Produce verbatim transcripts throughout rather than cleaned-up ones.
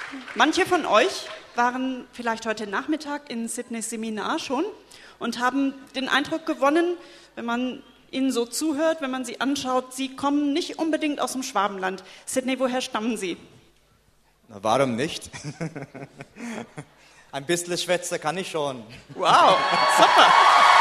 Manche von euch waren vielleicht heute Nachmittag in Sydneys Seminar schon und haben den Eindruck gewonnen, wenn man ihnen so zuhört, wenn man sie anschaut, sie kommen nicht unbedingt aus dem Schwabenland. Sydney, woher stammen Sie? Na, warum nicht? Ein bisschen Schwätzer kann ich schon. Wow, super.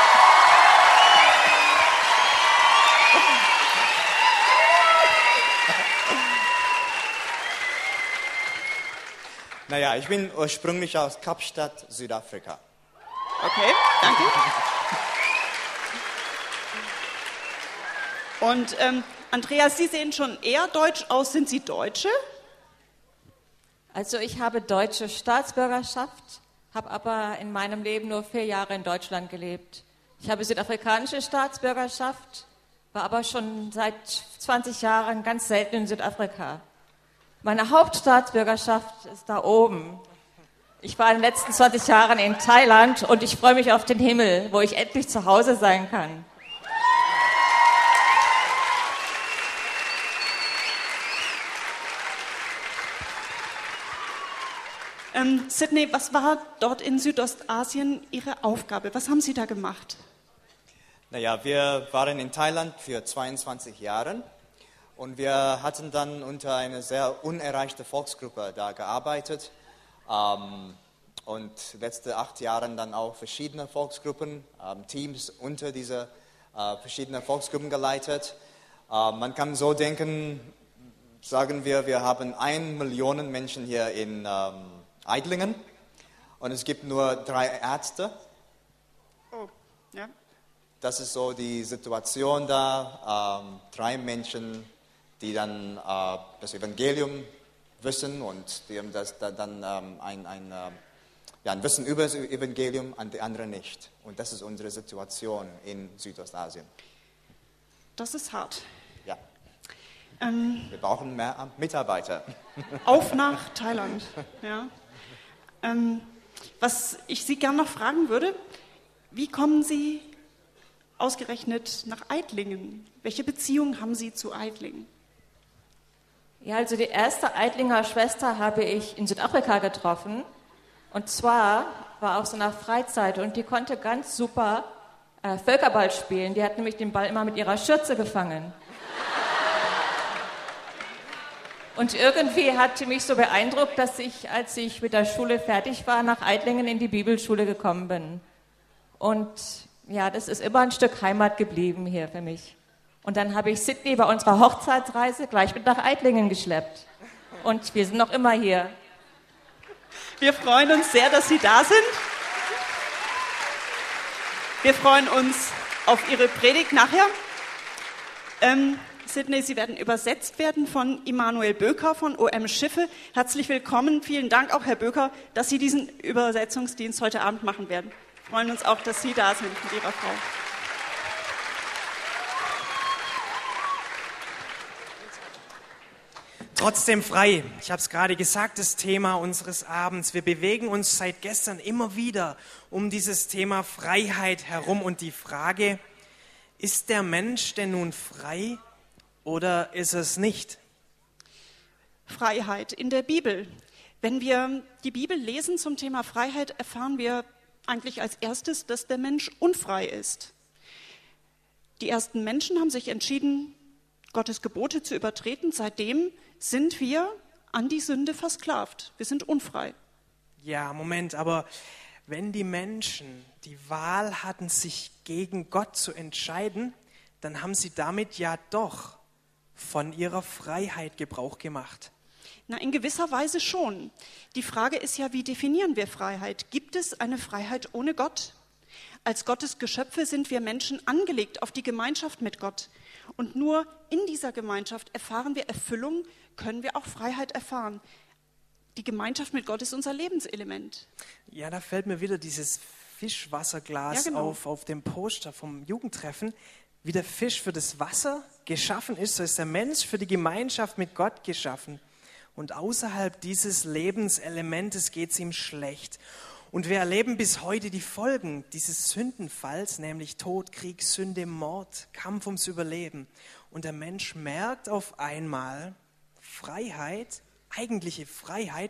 Naja, ich bin ursprünglich aus Kapstadt, Südafrika. Okay, danke. Und ähm, Andreas, Sie sehen schon eher deutsch aus. Sind Sie Deutsche? Also ich habe deutsche Staatsbürgerschaft, habe aber in meinem Leben nur vier Jahre in Deutschland gelebt. Ich habe südafrikanische Staatsbürgerschaft, war aber schon seit zwanzig Jahren ganz selten in Südafrika. Meine Hauptstaatsbürgerschaft ist da oben. Ich war in den letzten zwanzig Jahren in Thailand und ich freue mich auf den Himmel, wo ich endlich zu Hause sein kann. Ähm, Sydney, was war dort in Südostasien Ihre Aufgabe? Was haben Sie da gemacht? Naja, wir waren in Thailand für zweiundzwanzig Jahre und wir hatten dann unter einer sehr unerreichten Volksgruppe da gearbeitet ähm, und letzte acht Jahre dann auch verschiedene Volksgruppen, ähm, Teams unter diese äh, verschiedenen Volksgruppen geleitet. Äh, man kann so denken, sagen wir, wir haben eine Million Menschen hier in ähm, Eidlingen und es gibt nur drei Ärzte. Oh, ja. Das ist so die Situation da. Ähm, drei Menschen, die dann äh, das Evangelium wissen und die haben das, da, dann ähm, ein, ein, äh, ja, ein Wissen über das Evangelium, an die anderen nicht. Und das ist unsere Situation in Südostasien. Das ist hart. Ja. Ähm, Wir brauchen mehr Mitarbeiter. Auf nach Thailand. Ja. Ähm, was ich Sie gerne noch fragen würde, wie kommen Sie ausgerechnet nach Eidlingen? Welche Beziehung haben Sie zu Eidlingen? Ja, also die erste Eidlinger Schwester habe ich in Südafrika getroffen. Und zwar war auf so einer Freizeit und die konnte ganz super äh, Völkerball spielen. Die hat nämlich den Ball immer mit ihrer Schürze gefangen. Und irgendwie hat sie mich so beeindruckt, dass ich, als ich mit der Schule fertig war, nach Eidlingen in die Bibelschule gekommen bin. Und ja, das ist immer ein Stück Heimat geblieben hier für mich. Und dann habe ich Sydney bei unserer Hochzeitsreise gleich mit nach Eidlingen geschleppt. Und wir sind noch immer hier. Wir freuen uns sehr, dass Sie da sind. Wir freuen uns auf Ihre Predigt nachher. Ähm, Sydney, Sie werden übersetzt werden von Immanuel Böker von O M Schiffe. Herzlich willkommen. Vielen Dank auch, Herr Böker, dass Sie diesen Übersetzungsdienst heute Abend machen werden. Wir freuen uns auch, dass Sie da sind mit Ihrer Frau. Trotzdem frei. Ich habe es gerade gesagt, das Thema unseres Abends. Wir bewegen uns seit gestern immer wieder um dieses Thema Freiheit herum und die Frage, ist der Mensch denn nun frei oder ist es nicht? Freiheit in der Bibel. Wenn wir die Bibel lesen zum Thema Freiheit, erfahren wir eigentlich als erstes, dass der Mensch unfrei ist. Die ersten Menschen haben sich entschieden, Gottes Gebote zu übertreten. Seitdem sind wir an die Sünde versklavt. Wir sind unfrei. Ja, Moment, aber wenn die Menschen die Wahl hatten, sich gegen Gott zu entscheiden, dann haben sie damit ja doch von ihrer Freiheit Gebrauch gemacht. Na, in gewisser Weise schon. Die Frage ist ja, wie definieren wir Freiheit? Gibt es eine Freiheit ohne Gott? Als Gottes Geschöpfe sind wir Menschen angelegt auf die Gemeinschaft mit Gott. Und nur in dieser Gemeinschaft erfahren wir Erfüllung, können wir auch Freiheit erfahren. Die Gemeinschaft mit Gott ist unser Lebenselement. Ja, da fällt mir wieder dieses Fischwasserglas ja, genau. auf, auf dem Poster vom Jugendtreffen. Wie der Fisch für das Wasser geschaffen ist, so ist der Mensch für die Gemeinschaft mit Gott geschaffen. Und außerhalb dieses Lebenselementes geht es ihm schlecht. Und wir erleben bis heute die Folgen dieses Sündenfalls, nämlich Tod, Krieg, Sünde, Mord, Kampf ums Überleben. Und der Mensch merkt auf einmal, Freiheit, eigentliche Freiheit,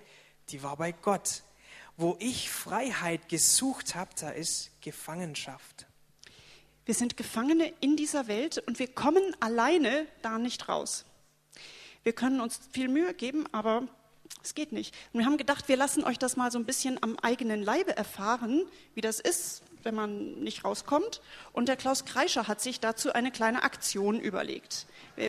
die war bei Gott. Wo ich Freiheit gesucht habe, da ist Gefangenschaft. Wir sind Gefangene in dieser Welt und wir kommen alleine da nicht raus. Wir können uns viel Mühe geben, aber es geht nicht. Und wir haben gedacht, wir lassen euch das mal so ein bisschen am eigenen Leibe erfahren, wie das ist, wenn man nicht rauskommt. Und der Klaus Kreischer hat sich dazu eine kleine Aktion überlegt.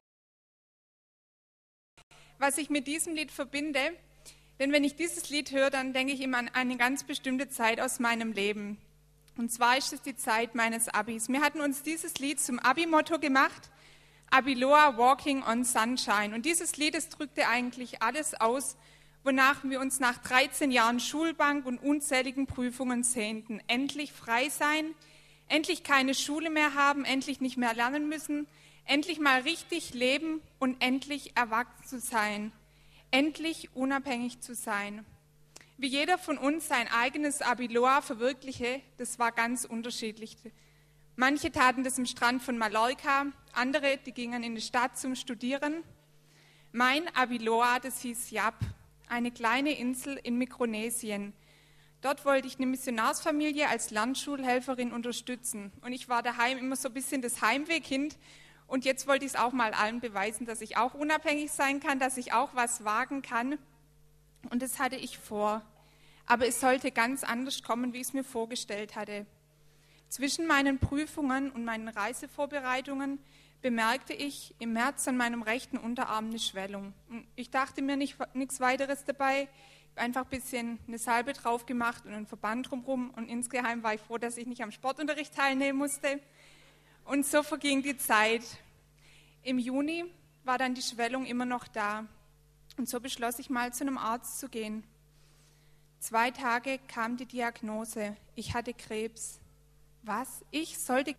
Was ich mit diesem Lied verbinde, denn wenn ich dieses Lied höre, dann denke ich immer an eine ganz bestimmte Zeit aus meinem Leben. Und zwar ist es die Zeit meines Abis. Wir hatten uns dieses Lied zum Abi-Motto gemacht, Abiloa Walking on Sunshine. Und dieses Lied, das drückte eigentlich alles aus, wonach wir uns nach dreizehn Jahren Schulbank und unzähligen Prüfungen sehnten. Endlich frei sein, endlich keine Schule mehr haben, endlich nicht mehr lernen müssen, endlich mal richtig leben und endlich erwachsen zu sein, endlich unabhängig zu sein. Wie jeder von uns sein eigenes Abiloa verwirkliche, das war ganz unterschiedlich. Manche taten das am Strand von Mallorca, andere, die gingen in die Stadt zum Studieren. Mein Abiloa, das hieß Yap, eine kleine Insel in Mikronesien. Dort wollte ich eine Missionarsfamilie als Lernschulhelferin unterstützen. Und ich war daheim immer so ein bisschen das Heimwehkind. Und jetzt wollte ich es auch mal allen beweisen, dass ich auch unabhängig sein kann, dass ich auch was wagen kann. Und das hatte ich vor. Aber es sollte ganz anders kommen, wie ich es mir vorgestellt hatte. Zwischen meinen Prüfungen und meinen Reisevorbereitungen bemerkte ich im März an meinem rechten Unterarm eine Schwellung. Ich dachte mir nicht, nichts weiteres dabei, einfach ein bisschen eine Salbe drauf gemacht und einen Verband drumherum. Und insgeheim war ich froh, dass ich nicht am Sportunterricht teilnehmen musste. Und so verging die Zeit. Im Juni war dann die Schwellung immer noch da. Und so beschloss ich mal, zu einem Arzt zu gehen. Zwei Tage kam die Diagnose, ich hatte Krebs. Was? Ich sollte?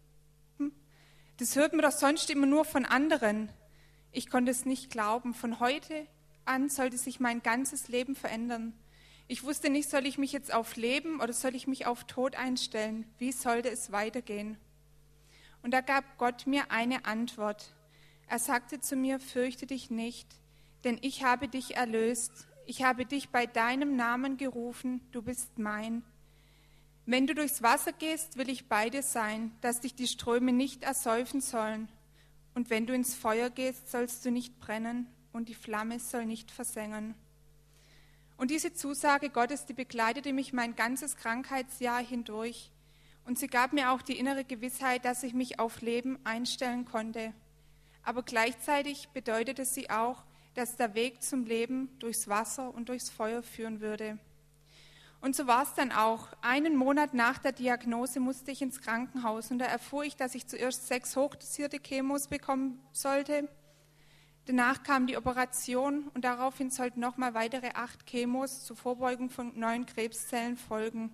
Das hört man doch sonst immer nur von anderen. Ich konnte es nicht glauben. Von heute an sollte sich mein ganzes Leben verändern. Ich wusste nicht, soll ich mich jetzt auf Leben oder soll ich mich auf Tod einstellen? Wie sollte es weitergehen? Und da gab Gott mir eine Antwort. Er sagte zu mir, fürchte dich nicht, denn ich habe dich erlöst. Ich habe dich bei deinem Namen gerufen, du bist mein. Wenn du durchs Wasser gehst, will ich bei dir sein, dass dich die Ströme nicht ersäufen sollen. Und wenn du ins Feuer gehst, sollst du nicht brennen und die Flamme soll nicht versengen. Und diese Zusage Gottes, die begleitete mich mein ganzes Krankheitsjahr hindurch. Und sie gab mir auch die innere Gewissheit, dass ich mich auf Leben einstellen konnte. Aber gleichzeitig bedeutete sie auch, dass der Weg zum Leben durchs Wasser und durchs Feuer führen würde. Und so war es dann auch. Einen Monat nach der Diagnose musste ich ins Krankenhaus und da erfuhr ich, dass ich zuerst sechs hochdosierte Chemos bekommen sollte. Danach kam die Operation und daraufhin sollten nochmal weitere acht Chemos zur Vorbeugung von neuen Krebszellen folgen.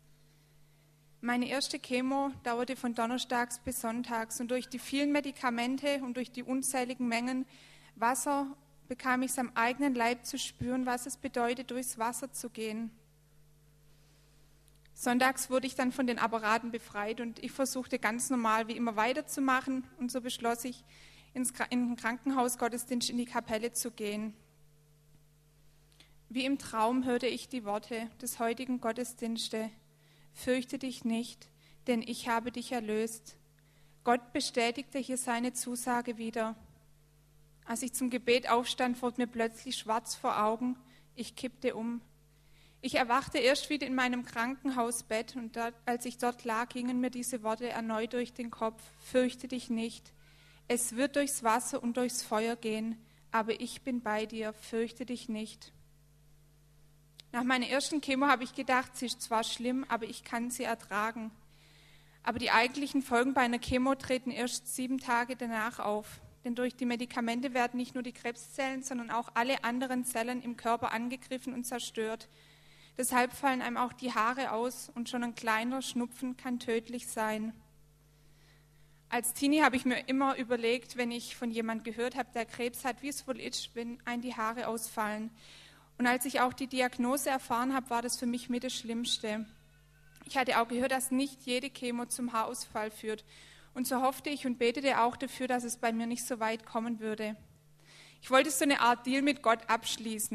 Meine erste Chemo dauerte von donnerstags bis sonntags und durch die vielen Medikamente und durch die unzähligen Mengen Wasser bekam ich es am eigenen Leib zu spüren, was es bedeutet, durchs Wasser zu gehen. Sonntags wurde ich dann von den Apparaten befreit und ich versuchte ganz normal wie immer weiterzumachen und so beschloss ich, ins, in den Krankenhausgottesdienst in die Kapelle zu gehen. Wie im Traum hörte ich die Worte des heutigen Gottesdienstes: Fürchte dich nicht, denn ich habe dich erlöst. Gott bestätigte hier seine Zusage wieder. Als ich zum Gebet aufstand, wurde mir plötzlich schwarz vor Augen. Ich kippte um. Ich erwachte erst wieder in meinem Krankenhausbett und dort, als ich dort lag, gingen mir diese Worte erneut durch den Kopf. Fürchte dich nicht. Es wird durchs Wasser und durchs Feuer gehen, aber ich bin bei dir. Fürchte dich nicht. Nach meiner ersten Chemo habe ich gedacht, sie ist zwar schlimm, aber ich kann sie ertragen. Aber die eigentlichen Folgen bei einer Chemo treten erst sieben Tage danach auf. Denn durch die Medikamente werden nicht nur die Krebszellen, sondern auch alle anderen Zellen im Körper angegriffen und zerstört. Deshalb fallen einem auch die Haare aus und schon ein kleiner Schnupfen kann tödlich sein. Als Teenie habe ich mir immer überlegt, wenn ich von jemandem gehört habe, der Krebs hat, wie es wohl ist, wenn einem die Haare ausfallen. Und als ich auch die Diagnose erfahren habe, war das für mich mit das Schlimmste. Ich hatte auch gehört, dass nicht jede Chemo zum Haarausfall führt. Und so hoffte ich und betete auch dafür, dass es bei mir nicht so weit kommen würde. Ich wollte so eine Art Deal mit Gott abschließen.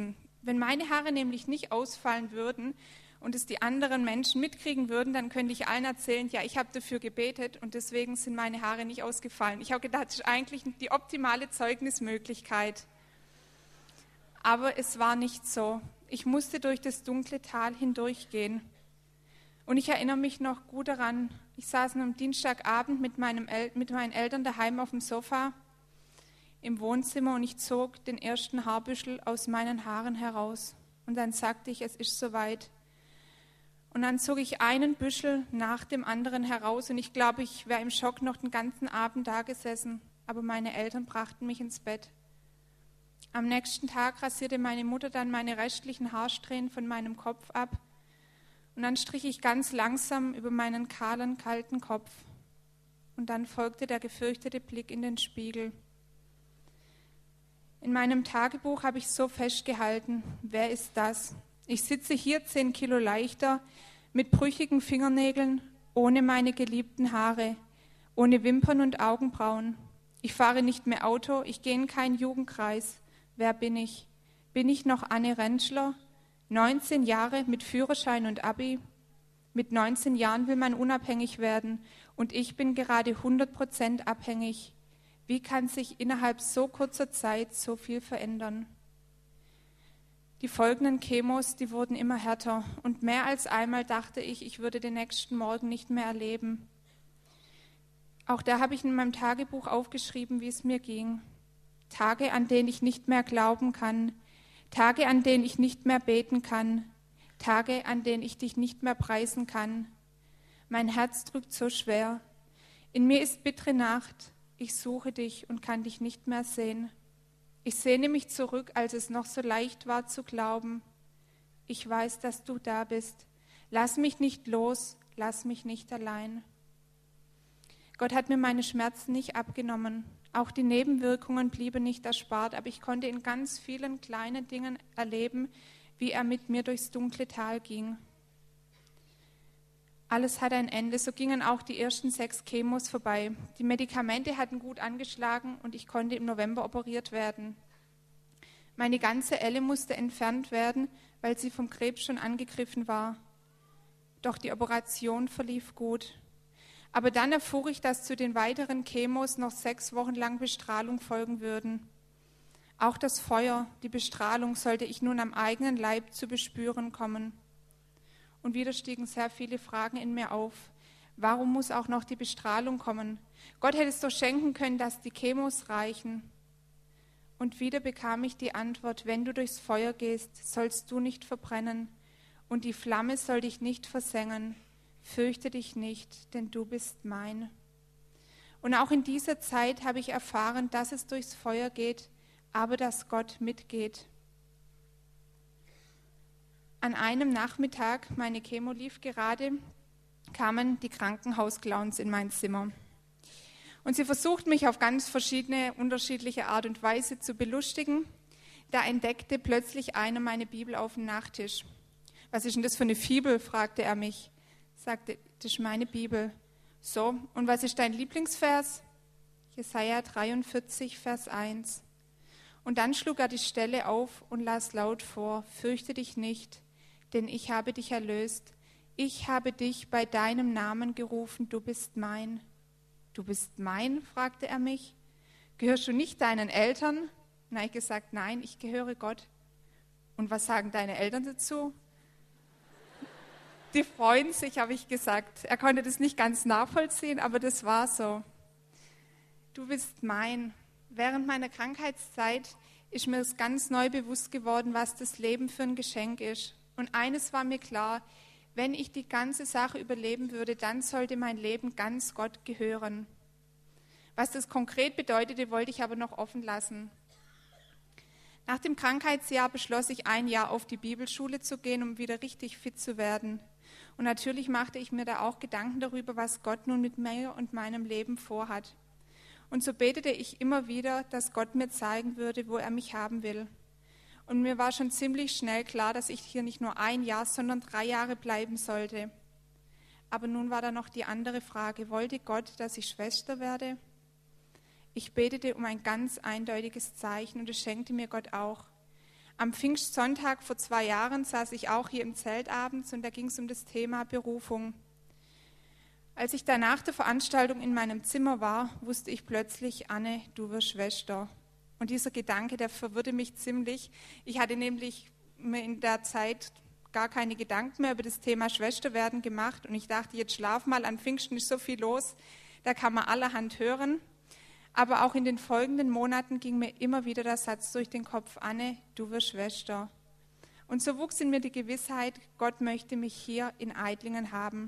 Wenn meine Haare nämlich nicht ausfallen würden und es die anderen Menschen mitkriegen würden, dann könnte ich allen erzählen, ja, ich habe dafür gebetet und deswegen sind meine Haare nicht ausgefallen. Ich habe gedacht, das ist eigentlich die optimale Zeugnismöglichkeit. Aber es war nicht so. Ich musste durch das dunkle Tal hindurchgehen. Und ich erinnere mich noch gut daran, ich saß am Dienstagabend mit, meinem El- mit meinen Eltern daheim auf dem Sofa im Wohnzimmer und ich zog den ersten Haarbüschel aus meinen Haaren heraus. Und dann sagte ich, es ist soweit. Und dann zog ich einen Büschel nach dem anderen heraus und ich glaube, ich wäre im Schock noch den ganzen Abend da gesessen. Aber meine Eltern brachten mich ins Bett. Am nächsten Tag rasierte meine Mutter dann meine restlichen Haarsträhnen von meinem Kopf ab. Und dann strich ich ganz langsam über meinen kahlen, kalten Kopf. Und dann folgte der gefürchtete Blick in den Spiegel. In meinem Tagebuch habe ich so festgehalten, wer ist das? Ich sitze hier zehn Kilo leichter, mit brüchigen Fingernägeln, ohne meine geliebten Haare, ohne Wimpern und Augenbrauen. Ich fahre nicht mehr Auto, ich gehe in keinen Jugendkreis. Wer bin ich? Bin ich noch Anne Rentschler? neunzehn Jahre mit Führerschein und Abi? Mit neunzehn Jahren will man unabhängig werden und ich bin gerade hundert Prozent abhängig. Wie kann sich innerhalb so kurzer Zeit so viel verändern? Die folgenden Chemos, die wurden immer härter und mehr als einmal dachte ich, ich würde den nächsten Morgen nicht mehr erleben. Auch da habe ich in meinem Tagebuch aufgeschrieben, wie es mir ging. Tage, an denen ich nicht mehr glauben kann, Tage, an denen ich nicht mehr beten kann, Tage, an denen ich dich nicht mehr preisen kann. Mein Herz drückt so schwer. In mir ist bittere Nacht. Ich suche dich und kann dich nicht mehr sehen. Ich sehne mich zurück, als es noch so leicht war zu glauben. Ich weiß, dass du da bist. Lass mich nicht los, lass mich nicht allein. Gott hat mir meine Schmerzen nicht abgenommen. Auch die Nebenwirkungen blieben nicht erspart, aber ich konnte in ganz vielen kleinen Dingen erleben, wie er mit mir durchs dunkle Tal ging. Alles hat ein Ende, so gingen auch die ersten sechs Chemos vorbei. Die Medikamente hatten gut angeschlagen und ich konnte im November operiert werden. Meine ganze Elle musste entfernt werden, weil sie vom Krebs schon angegriffen war. Doch die Operation verlief gut. Aber dann erfuhr ich, dass zu den weiteren Chemos noch sechs Wochen lang Bestrahlung folgen würden. Auch das Feuer, die Bestrahlung sollte ich nun am eigenen Leib zu bespüren kommen. Und wieder stiegen sehr viele Fragen in mir auf. Warum muss auch noch die Bestrahlung kommen? Gott hätte es doch schenken können, dass die Chemos reichen. Und wieder bekam ich die Antwort, wenn du durchs Feuer gehst, sollst du nicht verbrennen und die Flamme soll dich nicht versengen. Fürchte dich nicht, denn du bist mein. Und auch in dieser Zeit habe ich erfahren, dass es durchs Feuer geht, aber dass Gott mitgeht. An einem Nachmittag, meine Chemo lief gerade, kamen die Krankenhausclowns in mein Zimmer. Und sie versuchten mich auf ganz verschiedene, unterschiedliche Art und Weise zu belustigen. Da entdeckte plötzlich einer meine Bibel auf dem Nachttisch. Was ist denn das für eine Fibel? Fragte er mich. Ich sagte, das ist meine Bibel. So, und was ist dein Lieblingsvers? Jesaja dreiundvierzig, Vers eins. Und dann schlug er die Stelle auf und las laut vor, fürchte dich nicht, denn ich habe dich erlöst. Ich habe dich bei deinem Namen gerufen, du bist mein. Du bist mein, fragte er mich. Gehörst du nicht deinen Eltern? Und habe ich gesagt, nein, ich gehöre Gott. Und was sagen deine Eltern dazu? Die freuen sich, habe ich gesagt. Er konnte das nicht ganz nachvollziehen, aber das war so. Du bist mein. Während meiner Krankheitszeit ist mir das ganz neu bewusst geworden, was das Leben für ein Geschenk ist. Und eines war mir klar, wenn ich die ganze Sache überleben würde, dann sollte mein Leben ganz Gott gehören. Was das konkret bedeutete, wollte ich aber noch offen lassen. Nach dem Krankheitsjahr beschloss ich, ein Jahr auf die Bibelschule zu gehen, um wieder richtig fit zu werden. Und natürlich machte ich mir da auch Gedanken darüber, was Gott nun mit mir und meinem Leben vorhat. Und so betete ich immer wieder, dass Gott mir zeigen würde, wo er mich haben will. Und mir war schon ziemlich schnell klar, dass ich hier nicht nur ein Jahr, sondern drei Jahre bleiben sollte. Aber nun war da noch die andere Frage, wollte Gott, dass ich Schwester werde? Ich betete um ein ganz eindeutiges Zeichen und es schenkte mir Gott auch. Am Pfingstsonntag vor zwei Jahren saß ich auch hier im Zelt abends und da ging es um das Thema Berufung. Als ich dann nach der Veranstaltung in meinem Zimmer war, wusste ich plötzlich, Anne, du wirst Schwester. Und dieser Gedanke, der verwirrte mich ziemlich. Ich hatte nämlich mir in der Zeit gar keine Gedanken mehr über das Thema Schwesterwerden gemacht. Und ich dachte, jetzt schlaf mal, an Pfingsten ist so viel los, da kann man allerhand hören. Aber auch in den folgenden Monaten ging mir immer wieder der Satz durch den Kopf, Anne, du wirst Schwester. Und so wuchs in mir die Gewissheit, Gott möchte mich hier in Eidlingen haben.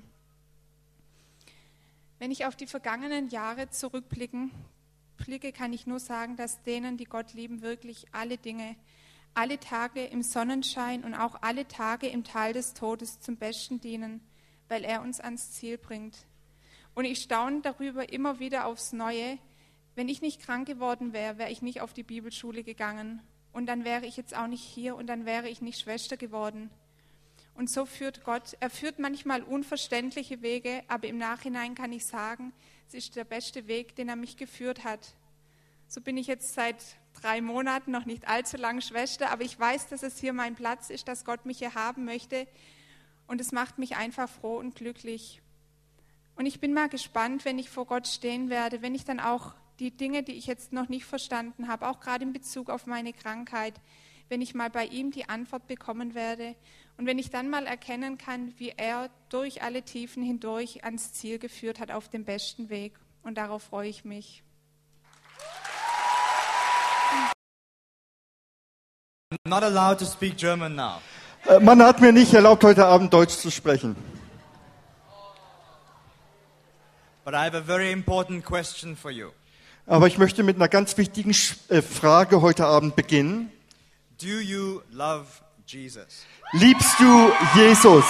Wenn ich auf die vergangenen Jahre zurückblicke, blicke, kann ich nur sagen, dass denen, die Gott lieben, wirklich alle Dinge, alle Tage im Sonnenschein und auch alle Tage im Tal des Todes zum Besten dienen, weil er uns ans Ziel bringt. Und ich staune darüber immer wieder aufs Neue. Wenn ich nicht krank geworden wäre, wäre ich nicht auf die Bibelschule gegangen. Und dann wäre ich jetzt auch nicht hier und dann wäre ich nicht Schwester geworden. Und so führt Gott. Er führt manchmal unverständliche Wege, aber im Nachhinein kann ich sagen, es ist der beste Weg, den er mich geführt hat. So bin ich jetzt seit drei Monaten, noch nicht allzu lang Schwester, aber ich weiß, dass es hier mein Platz ist, dass Gott mich hier haben möchte. Und es macht mich einfach froh und glücklich. Und ich bin mal gespannt, wenn ich vor Gott stehen werde, wenn ich dann auch die Dinge, die ich jetzt noch nicht verstanden habe, auch gerade in Bezug auf meine Krankheit, wenn ich mal bei ihm die Antwort bekommen werde und wenn ich dann mal erkennen kann, wie er durch alle Tiefen hindurch ans Ziel geführt hat auf dem besten Weg. Und darauf freue ich mich. I'm not allowed to speak German now. Äh, Man hat mir nicht erlaubt, heute Abend Deutsch zu sprechen. But I have a very important question for you. Aber ich möchte mit einer ganz wichtigen Sch- äh, Frage heute Abend beginnen. Do you love Jesus? Liebst du Jesus?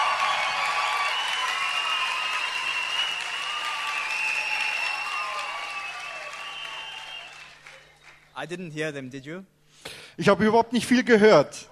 I didn't hear them, did you? Ich habe überhaupt nicht viel gehört.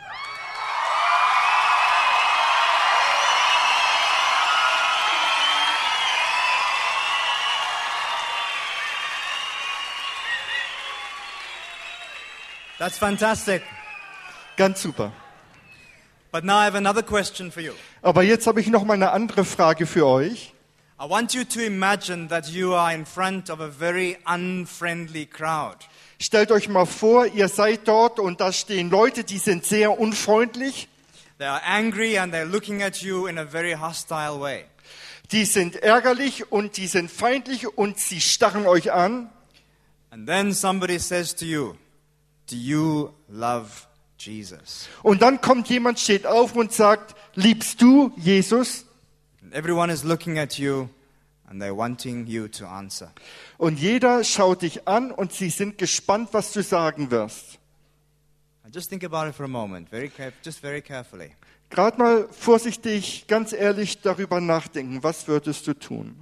That's fantastic. Ganz super. But now I have another question for you. Aber jetzt habe ich noch mal eine andere Frage für euch. I want you to imagine that you are in front of a very unfriendly crowd. Stellt euch mal vor, ihr seid dort und da stehen Leute, die sind sehr unfreundlich. They are angry and they're looking at you in a very hostile way. Die sind ärgerlich und die sind feindlich und sie starren euch an. And then somebody says to you, do you love Jesus? Und dann kommt jemand, steht auf und sagt, liebst du Jesus? And everyone is looking at you and they're wanting you to answer. Und jeder schaut dich an und sie sind gespannt, was du sagen wirst. And just think about it for a moment, very caref- just very carefully. Gerade mal vorsichtig, ganz ehrlich darüber nachdenken, was würdest du tun?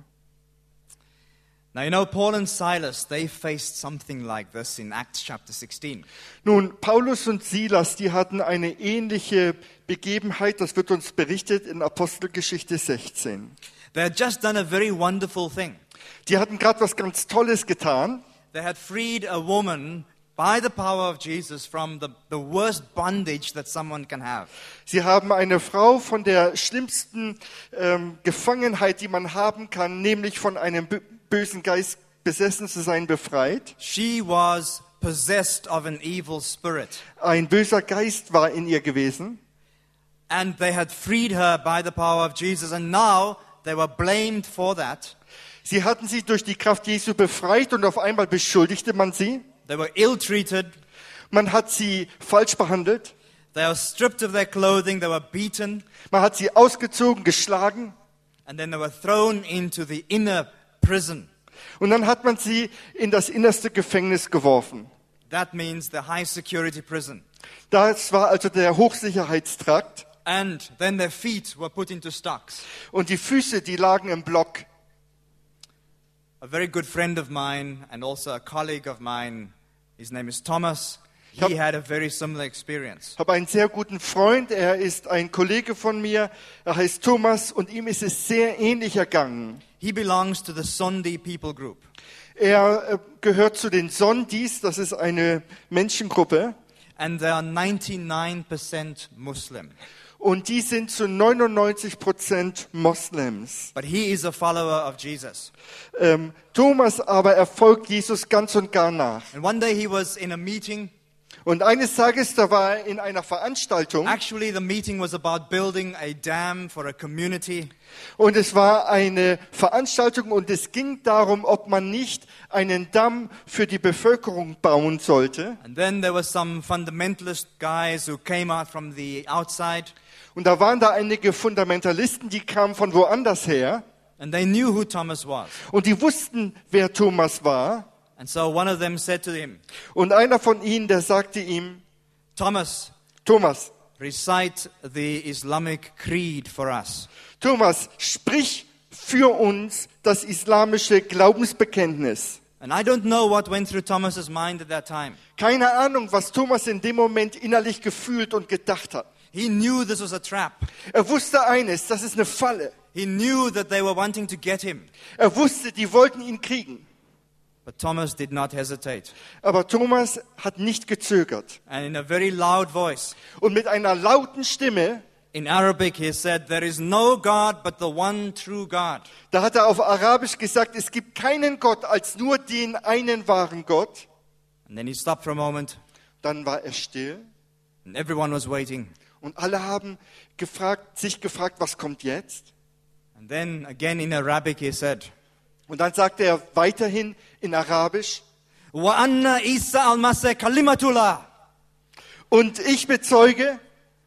Now, you know, Paul and Silas, they faced something like this in Acts chapter sixteen. Nun, Paulus und Silas, die hatten eine ähnliche Begebenheit, das wird uns berichtet in Apostelgeschichte sechzehn. They had just done a very wonderful thing. Die hatten gerade was ganz Tolles getan. They had freed a woman by the power of Jesus from the, the worst bondage that someone can have. Sie haben eine Frau von der schlimmsten ähm, Gefangenheit, die man haben kann, nämlich von einem bö- bösen Geist besessen zu sein, befreit. She was possessed of an evil spirit. Ein böser Geist war in ihr gewesen. And they had freed her by the power of Jesus. And now they were blamed for that. Sie hatten sie durch die Kraft Jesu befreit und auf einmal beschuldigte man sie. They were ill-treated. Man hat sie falsch behandelt. They were stripped of their clothing. They were beaten. Man hat sie ausgezogen, geschlagen. And then they were thrown into the inner prison. Und dann hat man sie in das innerste Gefängnis geworfen. That means the high security prison. Das war also der Hochsicherheitstrakt. And then their feet were put into stocks. Und die Füße, die lagen im Block. A very good friend of mine and also a colleague of mine, his name is Thomas. He Yep. had a very similar experience. Ich habe einen sehr guten Freund, er ist ein Kollege von mir, er heißt Thomas und ihm ist es sehr ähnlich ergangen. He belongs to the Sondi people group. Er äh, gehört zu den Sondis, das ist eine Menschengruppe. and they are ninety-nine percent Muslim. Und die sind zu neunundneunzig Prozent Moslems. But he is a follower of Jesus. Ähm, Thomas aber er folgt Jesus ganz und gar nach. And one day he was in a meeting. Und eines Tages, da war er in einer Veranstaltung. Actually, the meeting was about building a dam for a community. Und es war eine Veranstaltung und es ging darum, ob man nicht einen Damm für die Bevölkerung bauen sollte. And then there were some fundamentalist guys who came out from the outside. Und da waren da einige Fundamentalisten, die kamen von woanders her. And they knew who Thomas was. Und die wussten, wer Thomas war. And so one of them said to him, Und einer von ihnen, der sagte ihm, Thomas, Thomas, recite the Islamic creed for us. Thomas, sprich für uns das islamische Glaubensbekenntnis. And I don't know what went through Thomas's mind at that time. Keine Ahnung, was Thomas in dem Moment innerlich gefühlt und gedacht hat. He knew this was a trap. Er wusste eines, das ist eine Falle. He knew that they were wanting to get him. Er wusste, die wollten ihn kriegen. But Thomas did not hesitate. Aber Thomas hat nicht gezögert. And in a very loud voice, Und mit einer lauten Stimme, in Arabic, he said, there is no God but the one true God. da hat er auf Arabisch gesagt, es gibt keinen Gott als nur den einen wahren Gott. And then he stopped for a moment, Dann war er still and everyone was waiting. und alle haben gefragt, sich gefragt, was kommt jetzt? And then again in Arabic, he said, Und dann sagte er weiterhin in Arabisch, Wa anna Isa al-Masih kalimatullah. und ich bezeuge,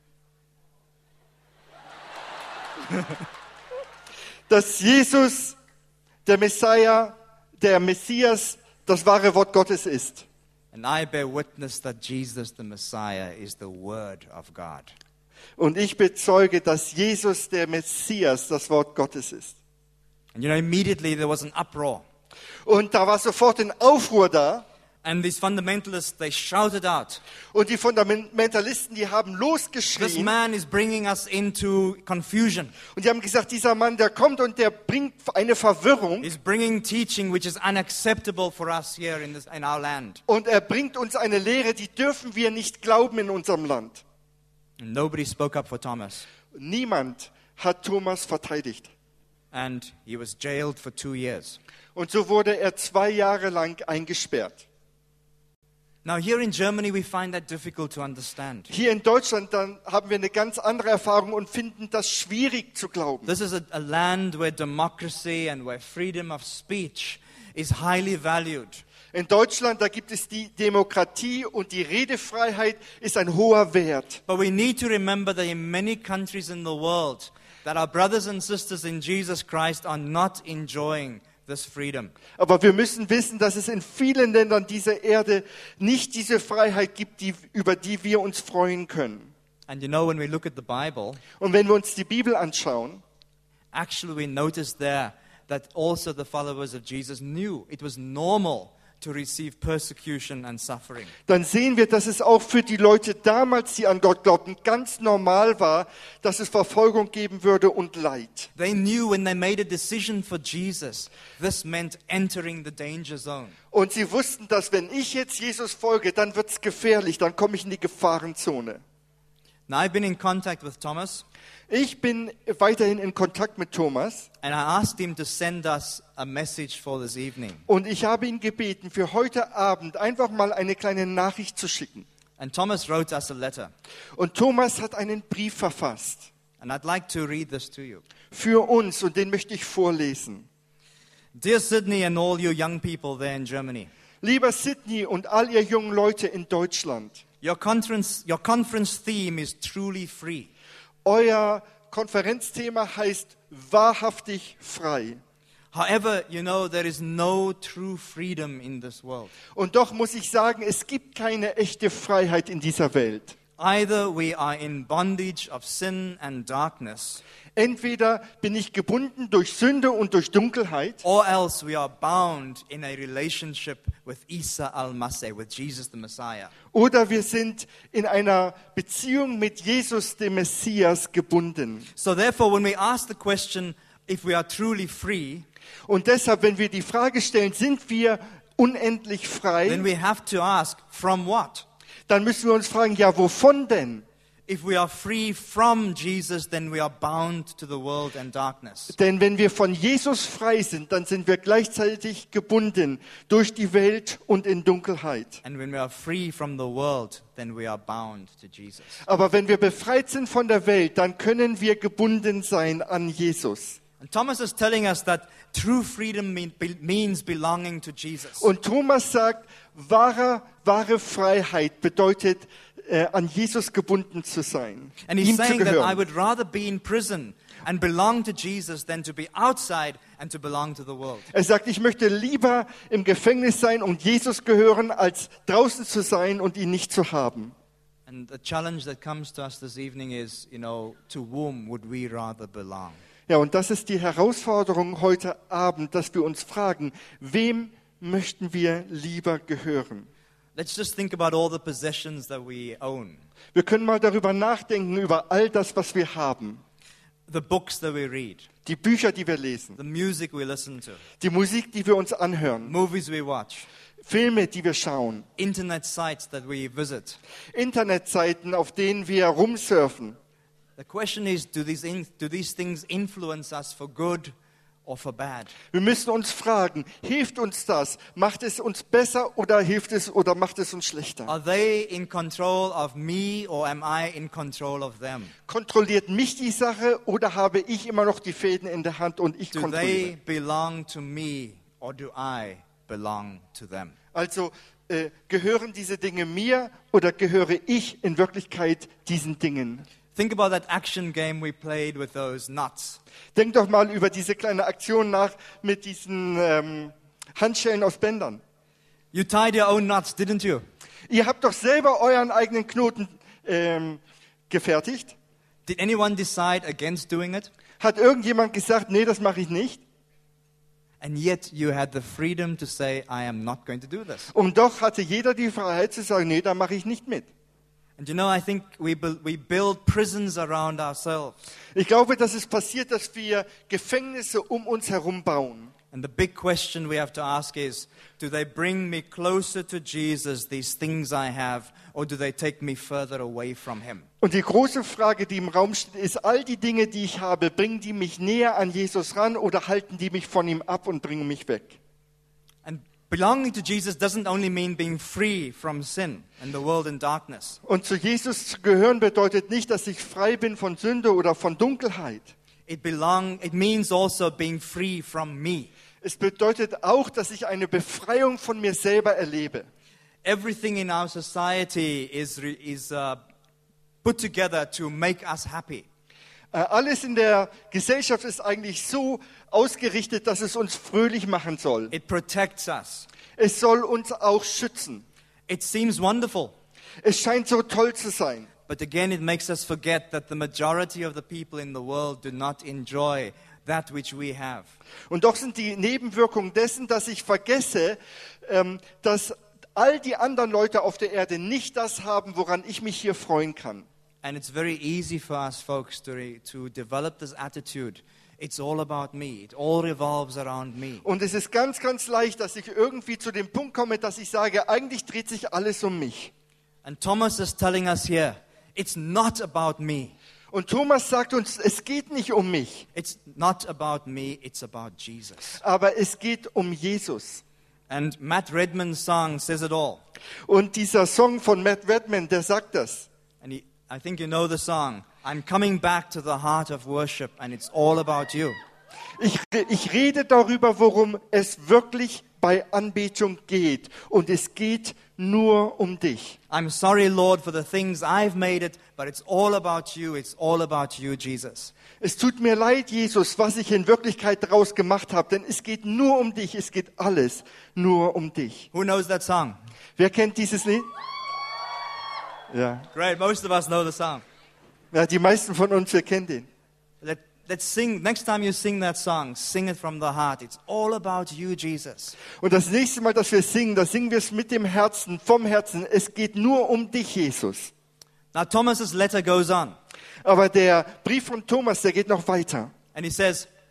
dass Jesus, der Messiah, der Messias, das wahre Wort Gottes ist. And I bear witness that Jesus, the Messiah, is the Word of God. Und ich bezeuge, dass Jesus, der Messias, das Wort Gottes ist. And you know, immediately there was an uproar. Und da war sofort ein Aufruhr da. And these fundamentalists, they shouted out, Und die Fundamentalisten, die haben this losgeschrien. man is bringing us into confusion. Und die haben gesagt, dieser Mann, der kommt und der bringt eine Verwirrung. He's bringing teaching which is unacceptable for us here in, this, in our land. Und er bringt uns eine Lehre, die dürfen wir nicht glauben in unserem Land. And nobody spoke up for Thomas. Niemand hat Thomas verteidigt. And he was jailed for two years. Und so wurde er zwei Jahre lang eingesperrt. Now here in Germany we find that difficult to understand. Hier in Deutschland dann haben wir eine ganz andere Erfahrung und finden das schwierig zu glauben. This is a, a land where democracy and where freedom of speech is highly valued. In Deutschland, da gibt es die Demokratie und die Redefreiheit ist ein hoher Wert. But we need to remember that in many countries in the world that our brothers and sisters in Jesus Christ are not enjoying this freedom. Aber wir müssen wissen, dass es in vielen Ländern dieser Erde nicht diese Freiheit gibt, die, über die wir uns freuen können. And you know, when we look at the Bible, Und wenn wir uns die Bibel anschauen, actually we notice there that also the followers of Jesus knew it was normal to receive persecution and suffering. dann sehen wir, dass es auch für die Leute damals, die an Gott glaubten, ganz normal war, dass es Verfolgung geben würde und Leid. They knew when they made a decision for Jesus, this meant entering the danger zone. Und sie wussten, dass wenn ich jetzt Jesus folge, dann wird es gefährlich, dann komme ich in die Gefahrenzone. Now I've been in contact with Thomas, Ich bin weiterhin in Kontakt mit Thomas and I asked him to send us a message for this evening. und ich habe ihn gebeten, für heute Abend einfach mal eine kleine Nachricht zu schicken. And Thomas wrote us a letter. Und Thomas hat einen Brief verfasst And I'd like to read this to you. für uns und den möchte ich vorlesen. Dear Sydney and all you young people there in Germany, Lieber Sydney und all ihr jungen Leute in Deutschland, your conference, your conference theme is truly free. euer Konferenzthema heißt wahrhaftig frei. However, you know, there is no true freedom in this world. Und doch muss ich sagen, es gibt keine echte Freiheit in dieser Welt. Either we are in bondage of sin and darkness, Entweder bin ich gebunden durch Sünde und durch Dunkelheit, or else we are bound in a relationship with Isa al-Masih, with Jesus the Messiah. oder wir sind in einer Beziehung mit Jesus, dem Messias, gebunden. So therefore, when we ask the question, if we are truly free, Und deshalb, wenn wir die Frage stellen, sind wir unendlich then frei, we have to ask, from what? dann müssen wir uns fragen, ja, wovon denn? If we are free from Jesus, then we are bound to the world and darkness. Denn wenn wir von Jesus frei sind, dann sind wir gleichzeitig gebunden durch die Welt und in Dunkelheit. And when we are free from the world, then we are bound to Jesus. Aber wenn wir befreit sind von der Welt, dann können wir gebunden sein an Jesus. And Thomas is telling us that true freedom mean, be, means belonging to Jesus. Und Thomas sagt, wahre, wahre Freiheit bedeutet, äh, an Jesus gebunden zu sein, And he's ihm zu saying that I gehören. would rather be in prison and belong to Jesus than to be outside and to belong to the world. Er sagt, ich möchte lieber im Gefängnis sein und Jesus gehören, als draußen zu sein und ihn nicht zu haben. And the challenge that comes to us this evening is, you know, to whom would we rather belong? Ja, und das ist die Herausforderung heute Abend, dass wir uns fragen, wem möchten wir lieber gehören? Let's just think about all the possessions that we own, Wir können mal darüber nachdenken, über all das, was wir haben. the books that we read, Die Bücher, die wir lesen, the music we listen to, die Musik, die wir uns anhören, movies we watch, Filme, die wir schauen, internet sites that we visit. Internetseiten, auf denen wir rumsurfen. The question is, do these, in, do these things influence us for good or for bad? Wir müssen uns fragen, hilft uns das? Macht es uns besser oder hilft es oder macht es uns schlechter? Are they in control of me or am I in control of them? Kontrolliert mich die Sache oder habe ich immer noch die Fäden in der Hand und ich Do kontrolliere? they belong to me or do I belong to them? Also äh, gehören diese Dinge mir oder gehöre ich in Wirklichkeit diesen Dingen? Think about that action game we played with those nuts. Denk doch mal über diese kleine Aktion nach mit diesen ähm, Handschellen aus Bändern. You tied your own knots, didn't you? Ihr habt doch selber euren eigenen Knoten ähm, gefertigt. Did anyone decide against doing it? Hat irgendjemand gesagt, nee, das mache ich nicht? And yet you had the freedom to say, I am not going to do this. Und doch hatte jeder die Freiheit zu sagen, nee, da mache ich nicht mit. And you know, I think we, bu- we build prisons around ourselves. Ich glaube, dass es passiert, dass wir Gefängnisse um uns herum bauen. And the big question we have to ask is, do they bring me closer to Jesus, these things I have, or do they take me further away from him? Und die große Frage, die im Raum steht, ist, all die Dinge, die ich habe, bringen die mich näher an Jesus ran oder halten die mich von ihm ab und bringen mich weg? And belonging to Jesus doesn't only mean being free from sin and the world and darkness. Und zu Jesus zu gehören bedeutet nicht, dass ich frei bin von Sünde oder von Dunkelheit. It belong, it means also being free from me. Es bedeutet auch, dass ich eine Befreiung von mir selber erlebe. Everything in our society is, re- is uh, put together to make us happy. Äh, Alles in der Gesellschaft ist eigentlich so ausgerichtet, dass es uns fröhlich machen soll. It protects us. Es soll uns auch schützen. It seems wonderful, Es scheint so toll zu sein. but again it makes us forget that the majority of the people in the world do not enjoy that which we have. Und doch sind die Nebenwirkungen dessen, dass ich vergesse, ähm, dass all die anderen Leute auf der Erde nicht das haben, woran ich mich hier freuen kann. And it's very easy for us folks to, re- to develop this attitude. It's all about me. It all revolves around me. Und es ist ganz, ganz leicht, dass ich irgendwie zu dem Punkt komme, dass ich sage, eigentlich dreht sich alles um mich. And Thomas is telling us here, it's not about me. Und Thomas sagt uns, es geht nicht um mich, It's not about me, it's about Jesus. aber es geht um Jesus. And Matt Redman's song says it all. Und dieser Song von Matt Redman, der sagt das. And he, I think you know the song. I'm coming back to the heart of worship and it's all about you. Ich, ich rede darüber, worum es wirklich bei Anbetung geht. Und es geht nur um dich. I'm sorry, Lord, for the things I've made it, but it's all about you. It's all about you, Jesus. Es tut mir leid, Jesus, was ich in Wirklichkeit daraus gemacht habe, denn es geht nur um dich, es geht alles nur um dich. Who knows that song? Wer kennt dieses Lied? Ja, Great, most of us know the song. ja die meisten von uns, wir kennen den. Let, let's sing, next time you sing that song, sing it from the heart. It's all about you, Jesus. Und das nächste Mal, dass wir singen, da singen wir es mit dem Herzen, vom Herzen. Es geht nur um dich, Jesus. Now Thomas's letter goes on Aber der Brief von Thomas, der geht noch weiter. and he says,